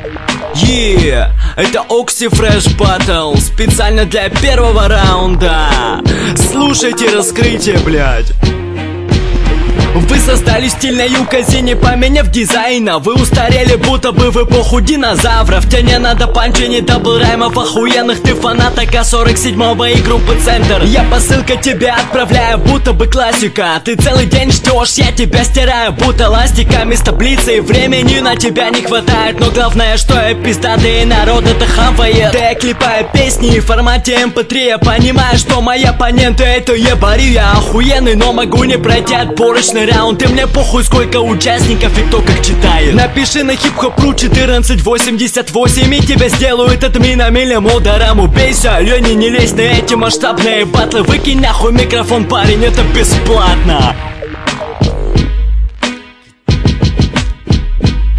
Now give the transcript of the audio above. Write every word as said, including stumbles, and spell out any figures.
Yeah, это Oxy Fresh Battle специально для первого раунда. Слушайте раскрытие, блядь. Вы создали стильную казине, поменяв дизайна. Вы устарели, будто бы в эпоху динозавров. Тебе не надо панчи, не дабл раймов охуенных. Ты фанат А К сорок седьмого и группы Центр. Я посылка тебе отправляю, будто бы классика. Ты целый день ждешь, я тебя стираю, будто ластиками с таблицей. Времени на тебя не хватает, но главное, что я пиздатый, и народ это хавает. Да я клепаю песни в формате эм пэ три. Я понимаю, что мои оппоненты это ебари. Я охуенный, но могу не пройти отборочный раунд. И мне похуй, сколько участников и кто как читает. Напиши на хип-хоп.ру четырнадцать восемьдесят восемь, и тебя сделают админом или модером. Убейся, Леня, не лезь на эти масштабные батлы. Выкинь нахуй микрофон, парень, это бесплатно.